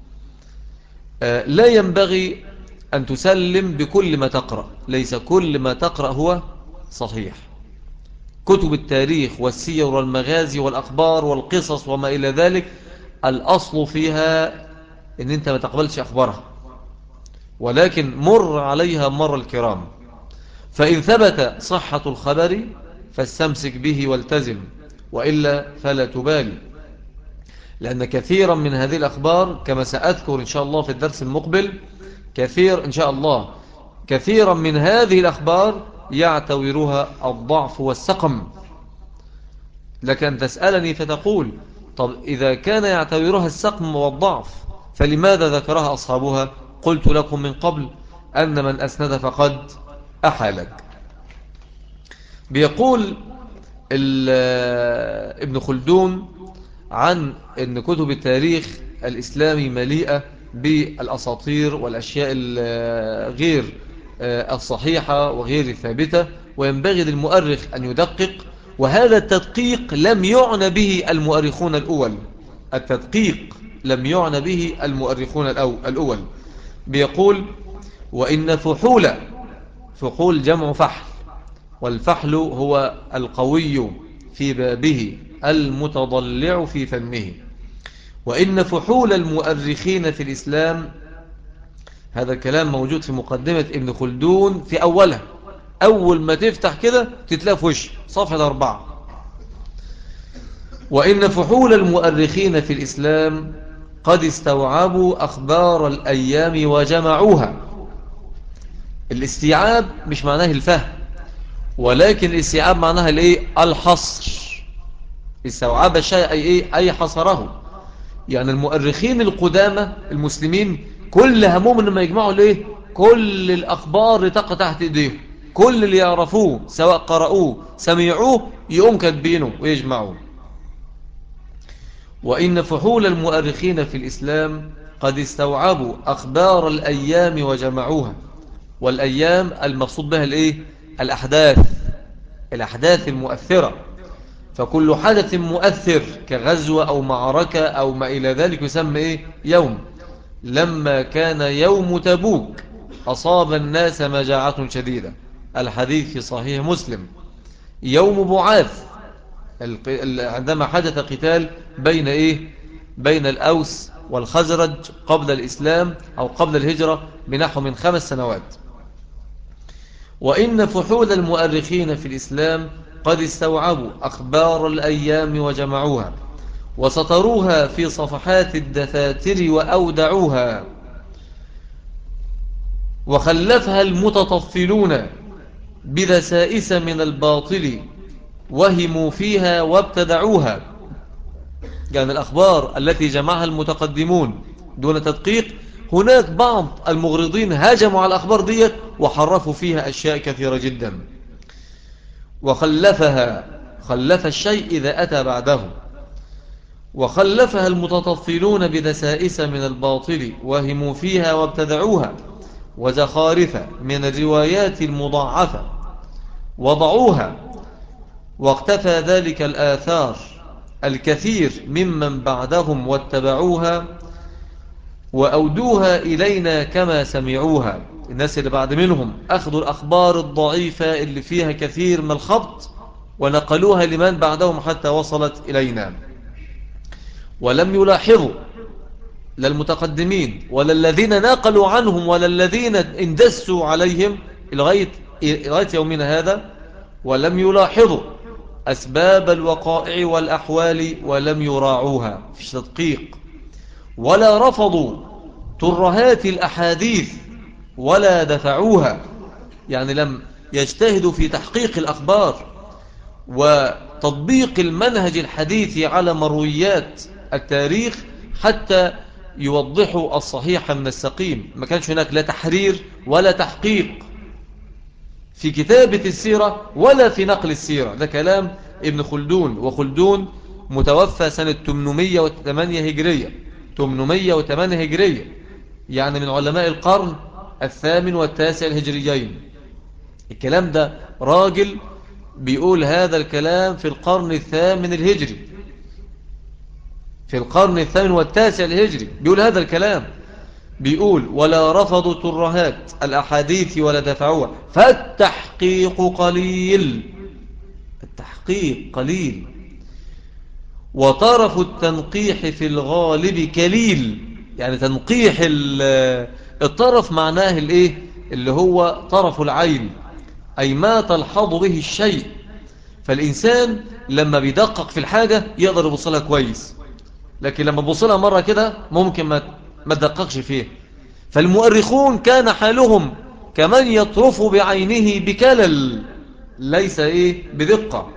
لا ينبغي أن تسلم بكل ما تقرأ، ليس كل ما تقرأ هو صحيح. كتب التاريخ والسير والمغازي والأخبار والقصص وما إلى ذلك، الأصل فيها أن أنت ما تقبلش أخبارها، ولكن مر عليها مر الكرام، فإن ثبت صحة الخبر فاستمسك به والتزم، وإلا فلا تبالي، لأن كثيرا من هذه الأخبار كما سأذكر إن شاء الله في الدرس المقبل، كثير إن شاء الله كثيرا من هذه الأخبار يعتورها الضعف والسقم. لك أن تسألني فتقول طب إذا كان يعتورها السقم والضعف فلماذا ذكرها أصحابها؟ قلت لكم من قبل أن من أسند فقد أحالك. بيقول ابن خلدون عن أن كتب التاريخ الإسلامي مليئة بالأساطير والأشياء غير الصحيحة وغير الثابتة، وينبغي للمؤرخ أن يدقق، وهذا التدقيق لم يعنى به المؤرخون الأول التدقيق لم يعنى به المؤرخون الأول. بيقول وإن فحول فحول جمع فحل، والفحل هو القوي في بابه المتضلع في فنه، وإن فحول المؤرخين في الإسلام، هذا الكلام موجود في مقدمة ابن خلدون في أولها، أول ما تفتح كده تتلاقي في وش صفحة أربعة. وإن فحول المؤرخين في الإسلام قد استوعبوا أخبار الأيام وجمعوها. الاستيعاب مش معناه الفهم، ولكن الاستيعاب معناها الايه؟ الحصر. استوعب الشيء أي إيه؟ أي حصره. يعني المؤرخين القدامى المسلمين كل همهم انهم يجمعوا الايه؟ كل الأخبار اللي تقع تحت ايديهم، كل اللي يعرفوه سواء قرأوه سمعوه يقوم كاتبينه ويجمعوه. وإن فحول المؤرخين في الإسلام قد استوعبوا أخبار الأيام وجمعوها. والأيام المقصود بها الايه؟ الأحداث الأحداث المؤثرة، فكل حدث مؤثر كغزوة أو معركة أو ما إلى ذلك يسمى إيه؟ يوم. لما كان يوم تبوك أصاب الناس مجاعة شديدة، الحديث في صحيح مسلم. يوم بعاث عندما حدث قتال بين إيه؟ بين الأوس والخزرج قبل الإسلام أو قبل الهجرة بنحو من خمس سنوات. وإن فحول المؤرخين في الإسلام قد استوعبوا أخبار الأيام وجمعوها وسطروها في صفحات الدفاتر وأودعوها، وخلفها المتطفلون بدسائس من الباطل وهموا فيها وابتدعوها. يعني الأخبار التي جمعها المتقدمون دون تدقيق هناك بعض المغرضين هاجموا على الأخبار ديت وحرفوا فيها أشياء كثيرة جدا، وخلفها خلف الشيء إذا أتى بعده، وخلفها المتطفلون بدسائس من الباطل وهموا فيها وابتدعوها، وزخارف من الروايات المضاعفة وضعوها، واقتفى ذلك الآثار الكثير ممن بعدهم واتبعوها وأودوها إلينا كما سمعوها. الناس اللي بعد منهم أخذوا الأخبار الضعيفة اللي فيها كثير من الخبط ونقلوها لمن بعدهم حتى وصلت إلينا، ولم يلاحظوا لا المتقدمين ولا الذين ناقلوا عنهم ولا الذين اندسوا عليهم لغاية يومنا هذا، ولم يلاحظوا أسباب الوقائع والأحوال ولم يراعوها في تدقيق، ولا رفضوا ترهات الأحاديث ولا دفعوها، يعني لم يجتهدوا في تحقيق الأخبار وتطبيق المنهج الحديث على مرويات التاريخ حتى يوضحوا الصحيح من السقيم. ما كانش هناك لا تحرير ولا تحقيق في كتابة السيرة ولا في نقل السيرة. ده كلام ابن خلدون، وخلدون متوفى سنة ثمانمائة وثمانية هجرية، ثمانمائة وثمانية هجرية، يعني من علماء القرن الثامن والتاسع الهجريين. الكلام ده راجل بيقول هذا الكلام في القرن الثامن الهجري، في القرن الثامن والتاسع الهجري بيقول هذا الكلام، بيقول ولا رفضوا ترهات الأحاديث ولا دفعوها، فالتحقيق قليل، التحقيق قليل، وطرف التنقيح في الغالب كليل. يعني تنقيح الطرف معناه الايه اللي هو طرف العين، أي ما تلحظ به الشيء. فالإنسان لما بيدقق في الحاجة يقدر يبصلها كويس، لكن لما يبصلها مرة كده ممكن ما ما تدققش فيه. فالمؤرخون كان حالهم كمن يطرف بعينه بكلل ليس ايه بدقة.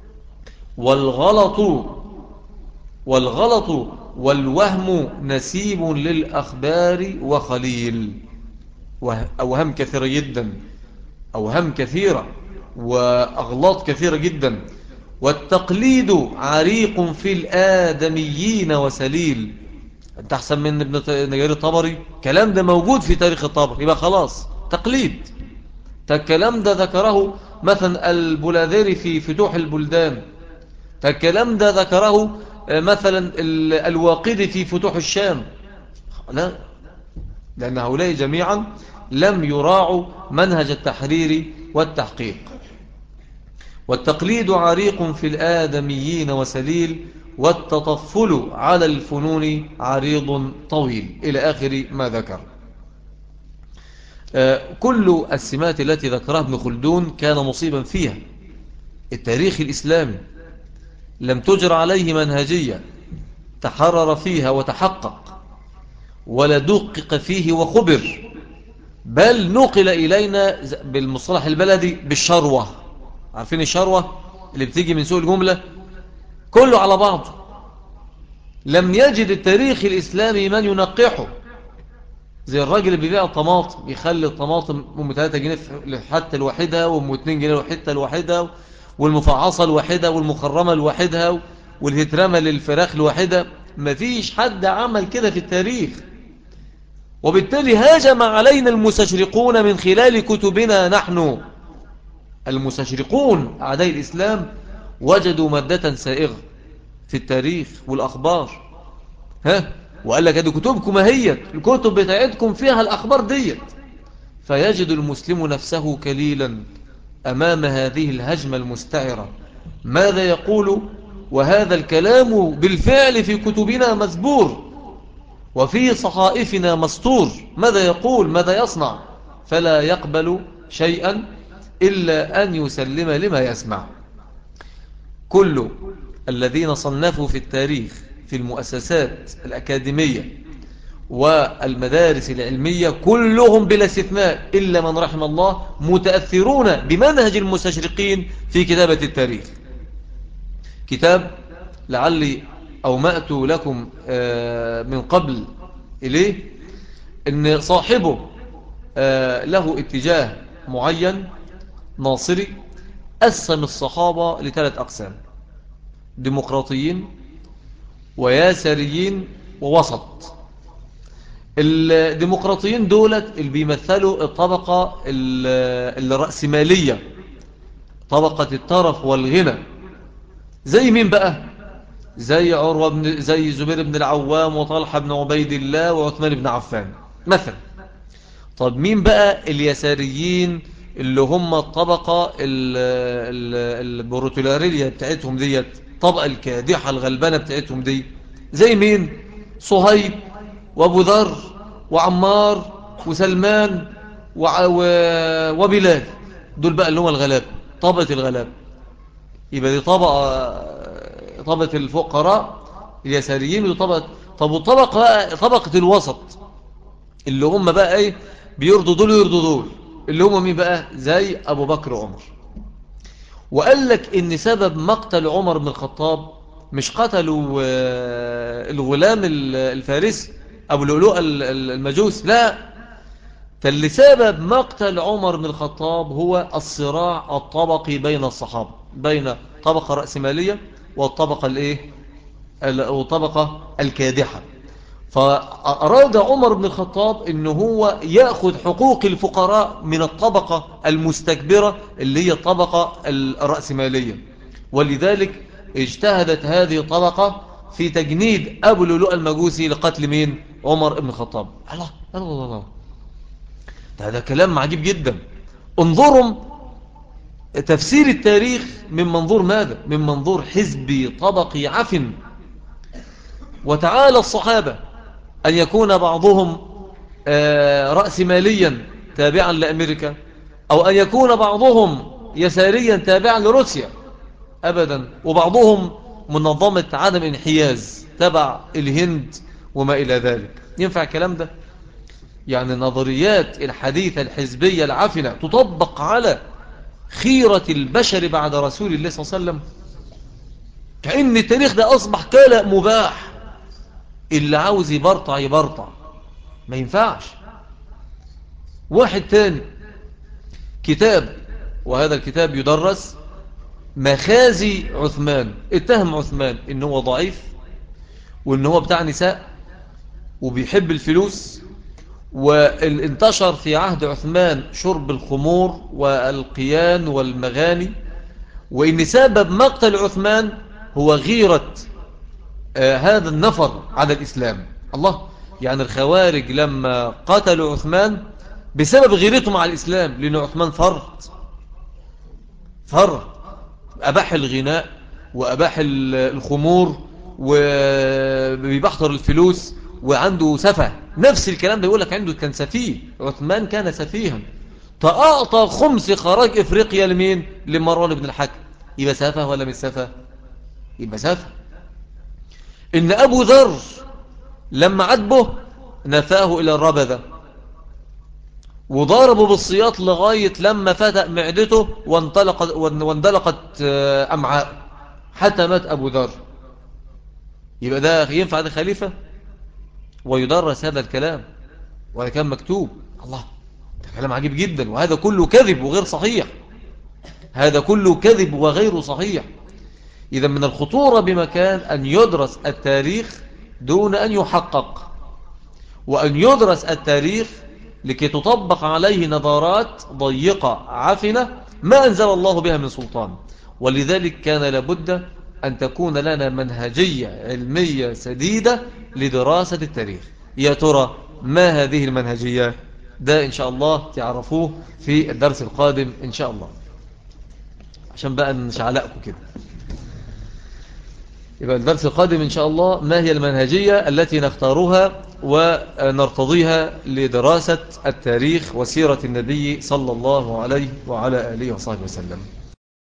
والغلط والغلط والوهم نسيب للأخبار وخليل، أوهام كثيرة جدا، أوهام كثيرة وأغلاط كثيرة جدا. والتقليد عريق في الآدميين وسليل. أنت أحسن من ابن نجار الطبري، كلام ده موجود في تاريخ الطبري، يبقى خلاص تقليد. الكلام ده ذكره مثلا البلاذري في فتوح البلدان، الكلام ده ذكره مثلا الواقدي في فتوح الشام. لا، لأن هؤلاء جميعا لم يراعوا منهج التحرير والتحقيق. والتقليد عريق في الآدميين وسليل، والتطفل على الفنون عريض طويل، إلى آخر ما ذكر. كل السمات التي ذكرها ابن خلدون كان مصيبا فيها. التاريخ الإسلامي لم تجر عليه منهجية تحرر فيها وتحقق ولا دقق فيه وخبر، بل نقل إلينا بالمصطلح البلدي بالشروة. عارفين الشروة اللي بتيجي من سوق الجملة، كله على بعضه. لم يجد التاريخ الإسلامي من ينقحه، زي الراجل اللي بيبيع الطماطم، يخلي الطماطم ام ثلاثة جنيه حتى الواحدة، وام اتنين جنيه حتى الواحدة، والمفعصة الواحدة، والمخرمة الواحدة، والهترمة للفراخ الواحدة. مفيش حد عمل كده في التاريخ. وبالتالي هاجم علينا المستشرقون من خلال كتبنا نحن. المستشرقون أعداء الإسلام وجدوا مادة سائغة في التاريخ والأخبار، ها وقال لك هذه كتبكم هي الكتب بتاعتكم فيها الأخبار ديت. فيجد المسلم نفسه كليلا أمام هذه الهجمة المستعرة. ماذا يقول؟ وهذا الكلام بالفعل في كتبنا مزبور وفي صحائفنا مسطور. ماذا يقول؟ ماذا يصنع؟ فلا يقبل شيئا إلا أن يسلم لما يسمع. كل الذين صنفوا في التاريخ في المؤسسات الأكاديمية والمدارس العلمية كلهم بلا استثناء إلا من رحم الله متأثرون بمنهج المستشرقين في كتابة التاريخ. كتاب لعلي أومأت لكم من قبل إليه، إن صاحبه آه له اتجاه معين ناصري، قسم الصحابة لثلاث أقسام: ديمقراطيين وياسريين ووسط. الديمقراطيين دولت اللي بيمثلوا الطبقة الرأسمالية، طبقة الترف والغنى. زي مين بقى؟ زي عروة بن زي زبير بن العوام وطلحة بن عبيد الله وعثمان بن عفان مثلا. طب مين بقى اليساريين اللي هم الطبقة البروتولارية بتاعتهم ديت، الطبقة الكادحة الغلبانة بتاعتهم دي؟ زي مين؟ صهيب وابو ذر وعمار وسلمان وبلال. دول بقى اللي هم الغلاب، طبقة الغلاب. يبقى دي طبقة طبقة الفقراء اليساريين، ودي طبقة. طب والطبقة طبقة الوسط اللي هم بقى ايه؟ بيرضوا دول ويرضوا دول، اللي هم مين بقى؟ زي ابو بكر وعمر. وقال لك ان سبب مقتل عمر بن الخطاب مش قتلوا الغلام الفارسي ابو لؤلؤ المجوس، لا، فاللي سبب مقتل عمر بن الخطاب هو الصراع الطبقي بين الصحابة، بين طبقة رأسمالية والطبقة الايه والطبقة الكادحة. فأراد عمر بن الخطاب انه هو يأخذ حقوق الفقراء من الطبقة المستكبرة اللي هي الطبقة الرأسمالية، ولذلك اجتهدت هذه الطبقة في تجنيد أبو لؤلؤ المجوسي لقتل مين؟ عمر بن الخطاب. الله الله الله، هذا كلام عجيب جدا. انظروا تفسير التاريخ من منظور ماذا؟ من منظور حزبي طبقي عفن. وتعالى الصحابة أن يكون بعضهم رأسماليا تابعا لأمريكا، أو أن يكون بعضهم يساريا تابعا لروسيا، أبدا، وبعضهم منظمة عدم انحياز تبع الهند وما إلى ذلك. ينفع الكلام ده؟ يعني نظريات الحديثة الحزبية العفنة تطبق على خيرة البشر بعد رسول الله صلى الله عليه وسلم؟ كأن التاريخ ده أصبح كلام مباح، اللي عاوز يبرطع يبرطع، ما ينفعش. واحد تاني كتاب، وهذا الكتاب يدرس، مخازي عثمان، اتهم عثمان انه هو ضعيف، وانه هو بتاع نساء وبيحب الفلوس، وانتشر في عهد عثمان شرب الخمور والقيان والمغاني، وإن سبب مقتل عثمان هو غيرة آه هذا النفر على الإسلام. الله، يعني الخوارج لما قتلوا عثمان بسبب غيرتهم على الإسلام، لأن عثمان فرط فرط أباح الغناء وأباح الخمور وبيبحضر الفلوس وعنده سفه. نفس الكلام ده يقول لك عنده كان سفيه، عثمان كان سفيها، فأعطى خمس خراج إفريقيا لمين؟ لمروان بن الحكم. يبقى سفه ولا مش سفه؟ يبقى سفه. إن أبو ذر لما عاتبه نفاه إلى الربذة وضربه بالسياط لغاية لما فتق معدته وانطلقت واندلقت أمعاء حتى مات أبو ذر. يبقى ده ينفع ده خليفة؟ ويدرس هذا الكلام وهذا كان مكتوب. الله، ده كلام عجيب جدا، وهذا كله كذب وغير صحيح، هذا كله كذب وغير صحيح. إذا من الخطورة بمكان أن يدرس التاريخ دون أن يحقق، وأن يدرس التاريخ لكي تطبق عليه نظارات ضيقة عفنة ما أنزل الله بها من سلطان. ولذلك كان لابد أن تكون لنا منهجية علمية سديدة لدراسة التاريخ. يا ترى ما هذه المنهجية؟ ده إن شاء الله تعرفوه في الدرس القادم إن شاء الله، عشان بقى نشعلقكم كده. يبقى الدرس القادم إن شاء الله ما هي المنهجية التي نختارها ونرتضيها لدراسة التاريخ وسيرة النبي صلى الله عليه وعلى آله وصحبه وسلم.